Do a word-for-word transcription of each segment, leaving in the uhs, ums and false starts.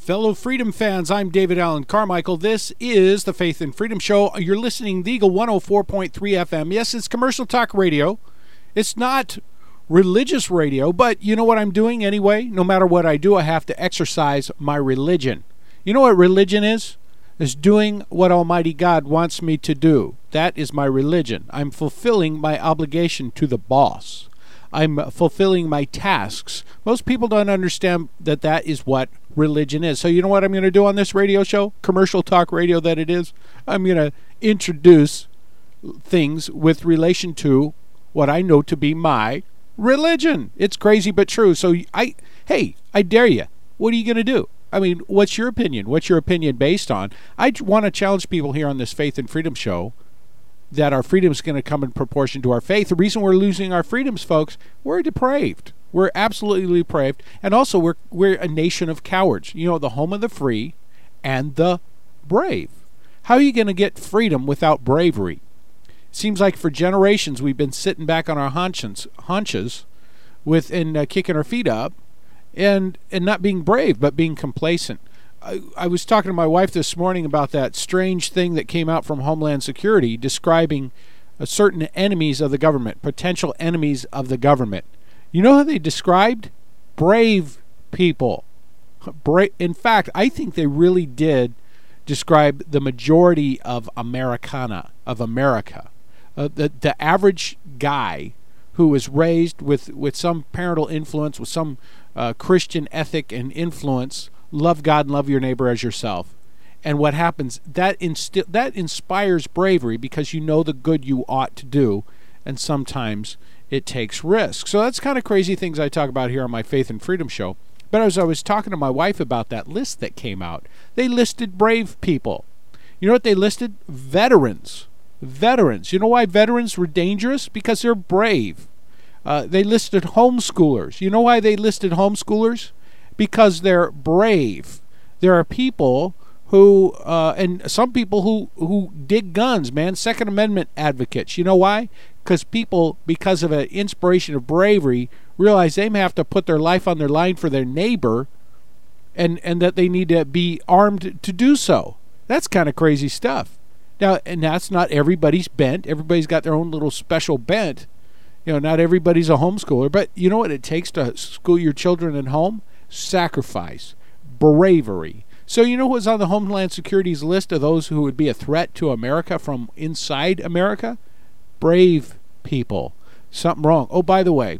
Fellow Freedom fans, I'm David Allen Carmichael. This is the Faith and Freedom Show. You're listening to the Eagle one oh four point three F M. Yes, it's commercial talk radio. It's not religious radio, but you know what I'm doing anyway? No matter what I do, I have to exercise my religion. You know what religion is? It's doing what Almighty God wants me to do. That is my religion. I'm fulfilling my obligation to the boss. I'm fulfilling my tasks. Most people don't understand that that is what religion is. So you know what I'm going to do on this radio show? Commercial talk radio that it is. I'm going to introduce things with relation to what I know to be my religion. It's crazy but true. So I, hey, I dare you. What are you going to do? I mean, what's your opinion? What's your opinion based on? I want to challenge people here on this Faith and Freedom Show that our freedom is going to come in proportion to our faith. The reason we're losing our freedoms, folks, we're depraved. We're absolutely depraved. And also, we're we're a nation of cowards. You know, the home of the free and the brave. How are you going to get freedom without bravery? Seems like for generations we've been sitting back on our haunches, haunches with, and uh, kicking our feet up and, and not being brave, but being complacent. I, I was talking to my wife this morning about that strange thing that came out from Homeland Security describing uh, certain enemies of the government, potential enemies of the government. You know how they described? Brave people. Bra- In fact, I think they really did describe the majority of Americana, of America. Uh, the, the average guy who was raised with, with some parental influence, with some uh, Christian ethic and influence, love God and love your neighbor as yourself. And what happens, that insti- that inspires bravery because you know the good you ought to do, and sometimes it takes risk. So that's kind of crazy things I talk about here on my Faith and Freedom Show. But as I was talking to my wife about that list that came out, they listed brave people. You know what they listed? Veterans. Veterans. You know why veterans were dangerous? Because they're brave. Uh, they listed homeschoolers. You know why they listed homeschoolers? Because they're brave. There are people who, uh, and some people who, who dig guns, man, Second Amendment advocates. You know why? Because people, because of an inspiration of bravery, realize they may have to put their life on their line for their neighbor, and, and that they need to be armed to do so. That's kind of crazy stuff. Now, and that's not everybody's bent. Everybody's got their own little special bent. You know, not everybody's a homeschooler, but you know what it takes to school your children at home? Sacrifice, bravery. So you know what's on the Homeland Security's list of those who would be a threat to America from inside America? Brave people. Something wrong. Oh, by the way,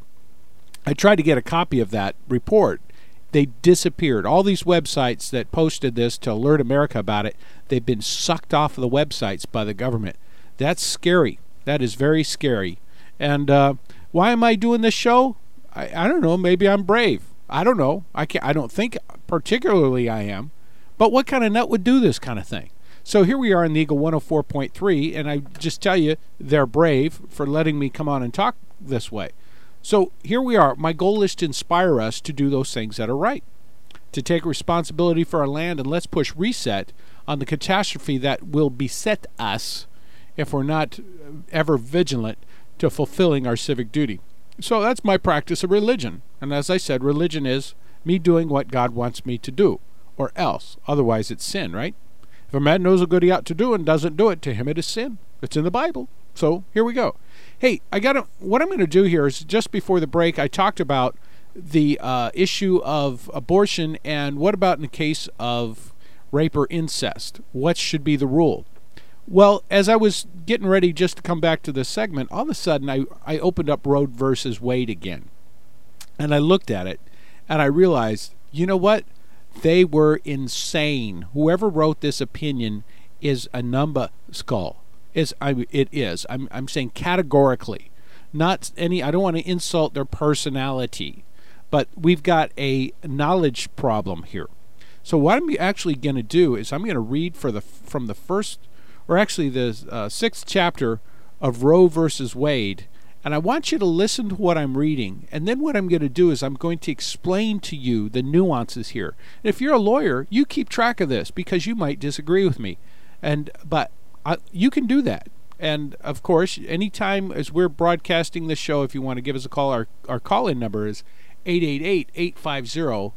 I tried to get a copy of that report. They disappeared. All these websites that posted this to alert America about it, they've been sucked off of the websites by the government. That's scary. That is very scary. And uh, why am I doing this show? I, I don't know. Maybe I'm brave. I don't know. I can't. I don't think particularly I am. But what kind of nut would do this kind of thing? So here we are in the Eagle one oh four point three, and I just tell you, they're brave for letting me come on and talk this way. So here we are. My goal is to inspire us to do those things that are right, to take responsibility for our land, and let's push reset on the catastrophe that will beset us if we're not ever vigilant to fulfilling our civic duty. So that's my practice of religion. And as I said, religion is me doing what God wants me to do, or else. Otherwise, it's sin, right? If a man knows what good he ought to do and doesn't do it, to him it is sin. It's in the Bible. So here we go. Hey, I got to. What I'm going to do here is just before the break, I talked about the uh, issue of abortion and what about in the case of rape or incest? What should be the rule? Well, as I was getting ready just to come back to this segment, all of a sudden I, I opened up Roe versus Wade again. And I looked at it, and I realized, you know what? They were insane. Whoever wrote this opinion is a numbskull. Is I it is. I'm I'm saying categorically. Not any I don't want to insult their personality, but we've got a knowledge problem here. So what I'm actually going to do is I'm going to read for the from the first or actually the uh, sixth chapter of Roe versus Wade, and I want you to listen to what I'm reading, and then what I'm going to do is I'm going to explain to you the nuances here. And if you're a lawyer, you keep track of this because you might disagree with me, and but I, you can do that. And of course, anytime as we're broadcasting this show, if you want to give us a call, our our call-in number is eight eight eight, eight five zero,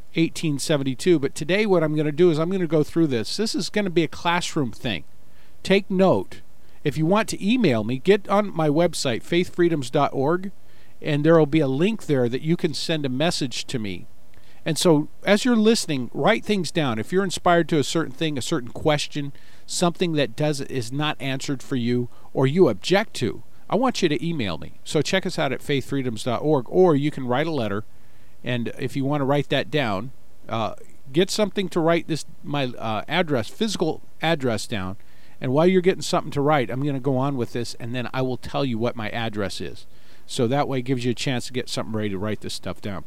eighteen seventy-two. But today what I'm going to do is I'm going to go through this. This is going to be a classroom thing. Take note. If you want to email me, get on my website, faith freedoms dot org, and there will be a link there that you can send a message to me. And so as you're listening, write things down. If you're inspired to a certain thing, a certain question, something that does is not answered for you or you object to, I want you to email me. So check us out at faith freedoms dot org, or you can write a letter. And if you want to write that down, uh, get something to write this my uh, address, physical address down. And while you're getting something to write, I'm going to go on with this, and then I will tell you what my address is. So that way it gives you a chance to get something ready to write this stuff down.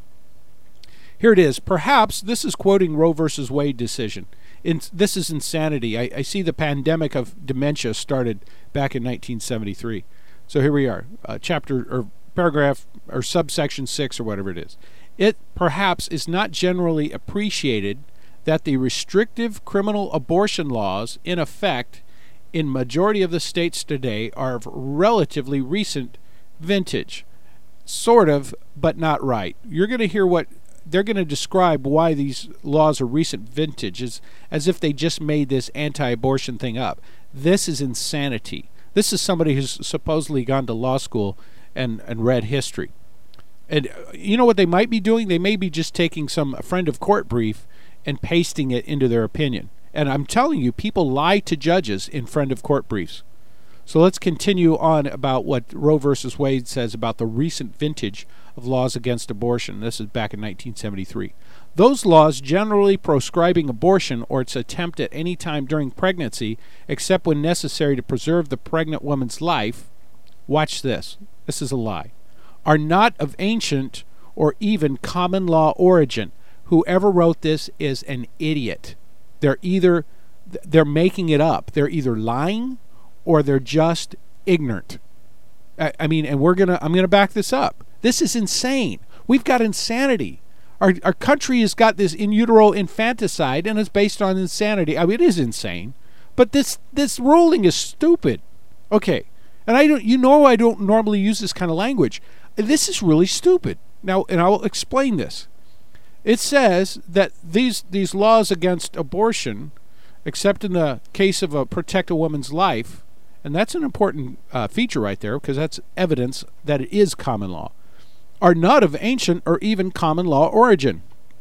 Here it is. Perhaps this is quoting Roe versus Wade decision. In, this is insanity. I, I see the pandemic of dementia started back in nineteen seventy-three. So here we are, uh, chapter or paragraph or subsection six or whatever it is. It perhaps is not generally appreciated that the restrictive criminal abortion laws in effect in majority of the states today are of relatively recent vintage. Sort of, but not right. You're going to hear what they're going to describe why these laws are recent vintage, as, as if they just made this anti-abortion thing up. This is insanity. This is somebody who's supposedly gone to law school and, and read history. And you know what they might be doing? They may be just taking some friend of court brief and pasting it into their opinion. And I'm telling you, people lie to judges in friend of court briefs. So let's continue on about what Roe versus Wade says about the recent vintage of laws against abortion. This is back in nineteen seventy-three. Those laws generally proscribing abortion or its attempt at any time during pregnancy, except when necessary to preserve the pregnant woman's life, watch this, this is a lie, are not of ancient or even common law origin. Whoever wrote this is an idiot. They're either, they're making it up. They're either lying or they're just ignorant. I, I mean, and we're gonna, I'm gonna back this up. This is insane. We've got insanity. Our our country has got this in utero infanticide, and it's based on insanity. I mean, it is insane, but this this ruling is stupid. Okay, and I don't, you know, I don't normally use this kind of language. This is really stupid. Now, and I'll explain this. It says that these these laws against abortion, except in the case of a protect a woman's life, and that's an important uh, feature right there, because that's evidence that it is common law, are not of ancient or even common law origin.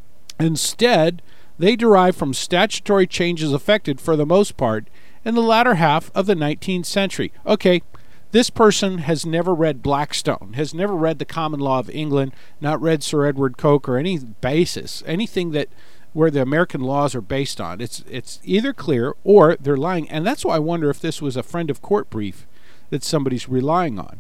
Instead, they derive from statutory changes effected, for the most part, in the latter half of the nineteenth century. Okay, this person has never read Blackstone, has never read the Common Law of England, not read Sir Edward Coke or any basis, anything that where the American laws are based on. It's it's either clear or they're lying. And that's why I wonder if this was a friend of court brief that somebody's relying on.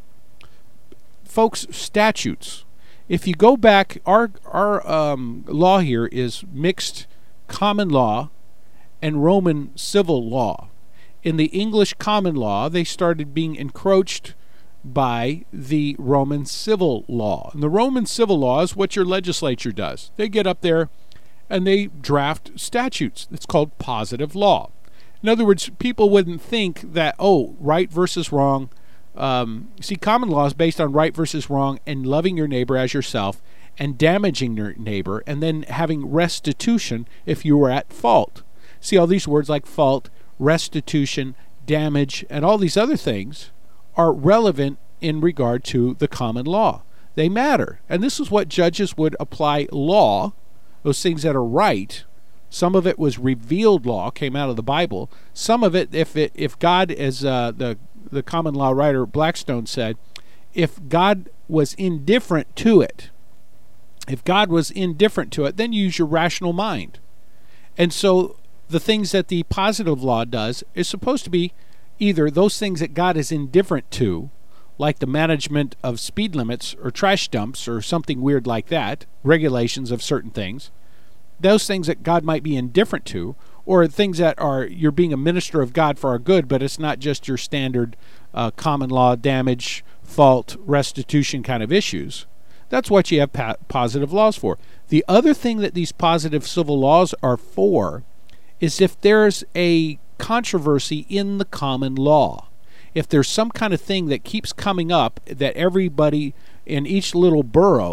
Folks, statutes. If you go back, our our um, law here is mixed common law and Roman civil law. In the English common law, they started being encroached by the Roman civil law. And the Roman civil law is what your legislature does. They get up there and they draft statutes. It's called positive law. In other words, people wouldn't think that, oh, right versus wrong. Um, see, common law is based on right versus wrong and loving your neighbor as yourself and damaging your neighbor and then having restitution if you were at fault. See, all these words like fault, restitution, damage, and all these other things are relevant in regard to the common law. They matter. And this is what judges would apply law, those things that are right. Some of it was revealed law, came out of the Bible. Some of it, if it, if God, as uh, the, the common law writer Blackstone said, if God was indifferent to it, if God was indifferent to it, then use your rational mind. And so the things that the positive law does is supposed to be either those things that God is indifferent to, like the management of speed limits or trash dumps or something weird like that, regulations of certain things, those things that God might be indifferent to, or things that are you're being a minister of God for our good, but it's not just your standard uh, common law damage, fault, restitution kind of issues. That's what you have pa- positive laws for. The other thing that these positive civil laws are for is if there's a controversy in the common law. If there's some kind of thing that keeps coming up that everybody in each little borough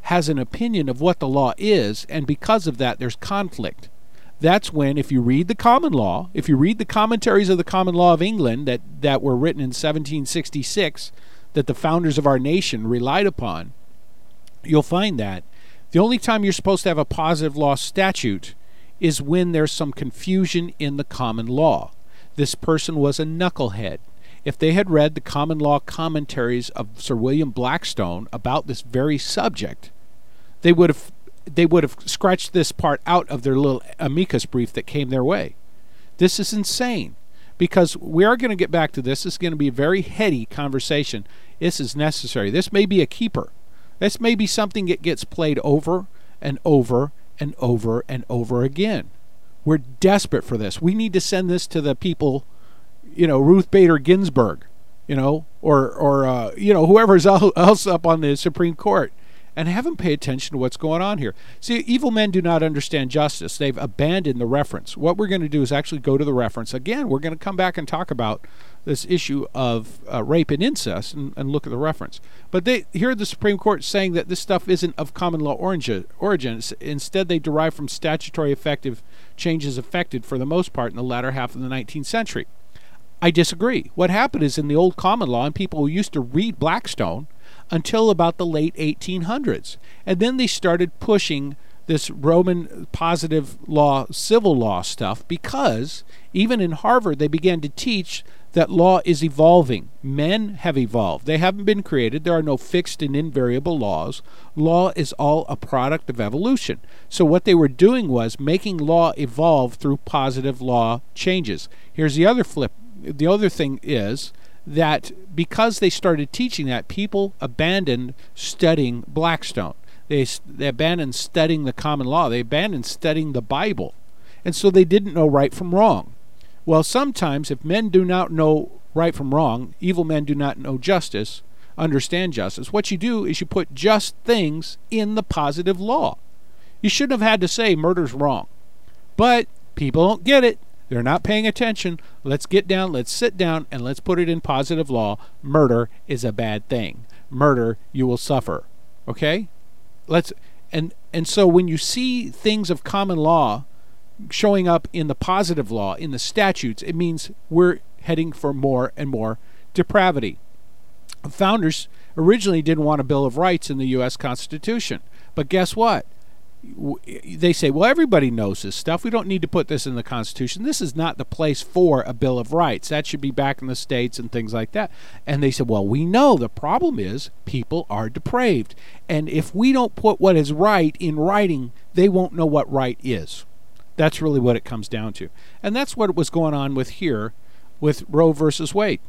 has an opinion of what the law is, and because of that there's conflict. That's when, if you read the common law, if you read the commentaries of the common law of England that, that were written in seventeen sixty-six, that the founders of our nation relied upon, you'll find that the only time you're supposed to have a positive law statute is when there's some confusion in the common law. This person was a knucklehead. If they had read the common law commentaries of Sir William Blackstone about this very subject, they would have they would have scratched this part out of their little amicus brief that came their way. This is insane, because we are going to get back to this. This is going to be a very heady conversation. This is necessary. This may be a keeper. This may be something that gets played over and over and over and over again. We're desperate for this. We need to send this to the people, you know, Ruth Bader Ginsburg, you know, or, or uh, you know, whoever's else up on the Supreme Court, and have them pay attention to what's going on here. See, evil men do not understand justice. They've abandoned the reference. What we're going to do is actually go to the reference. Again, we're going to come back and talk about this issue of uh, rape and incest and, and look at the reference. But they here the Supreme Court saying that this stuff isn't of common law origin. origins. Instead, they derive from statutory effective changes effected for the most part in the latter half of the nineteenth century. I disagree. What happened is, in the old common law, and people used to read Blackstone until about the late eighteen hundreds. And then they started pushing this Roman positive law, civil law stuff, because even in Harvard they began to teach that law is evolving. Men have evolved. They haven't been created. There are no fixed and invariable laws. Law is all a product of evolution. So what they were doing was making law evolve through positive law changes. Here's the other flip. The other thing is that because they started teaching that, people abandoned studying Blackstone. They, they abandoned studying the common law. They abandoned studying the Bible. And so they didn't know right from wrong. Well, sometimes if men do not know right from wrong, evil men do not know justice, understand justice, what you do is you put just things in the positive law. You shouldn't have had to say murder's wrong. But people don't get it. They're not paying attention. Let's get down, let's sit down, and let's put it in positive law. Murder is a bad thing. Murder, you will suffer. Okay? Let's and and so when you see things of common law showing up in the positive law, in the statutes, it means we're heading for more and more depravity. Founders originally didn't want a Bill of Rights in the U S Constitution. But guess what? They say, well, everybody knows this stuff. We don't need to put this in the Constitution. This is not the place for a Bill of Rights. That should be back in the states and things like that. And they said, well, we know the problem is people are depraved. And if we don't put what is right in writing, they won't know what right is. That's really what it comes down to. And that's what was going on with here with Roe versus Wade.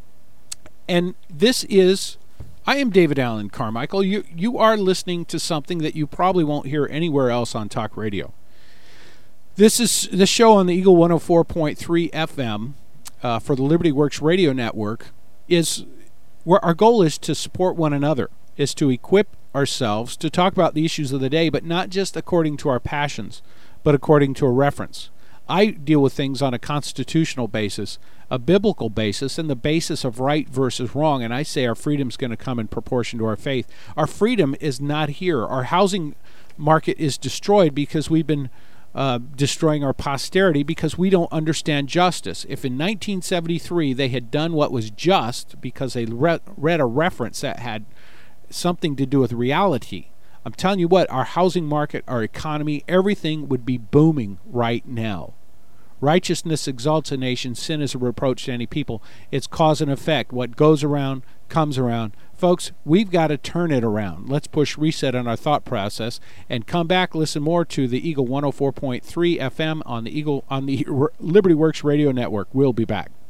And this is... I am David Allen Carmichael. You you are listening to something that you probably won't hear anywhere else on talk radio. This is the show on the Eagle one oh four point three F M uh, for the Liberty Works Radio Network. Is where our goal is to support one another, is to equip ourselves to talk about the issues of the day, but not just according to our passions, but according to a reference. I deal with things on a constitutional basis, a biblical basis, and the basis of right versus wrong. And I say our freedom is going to come in proportion to our faith. Our freedom is not here. Our housing market is destroyed because we've been uh, destroying our posterity because we don't understand justice. If in nineteen seventy-three they had done what was just because they re- read a reference that had something to do with reality, I'm telling you what, our housing market, our economy, everything would be booming right now. Righteousness exalts a nation. Sin is a reproach to any people. It's cause and effect. What goes around comes around. Folks, we've got to turn it around. Let's push reset on our thought process and come back, listen more to the Eagle one oh four point three F M on the Eagle on the Liberty Works Radio Network. We'll be back.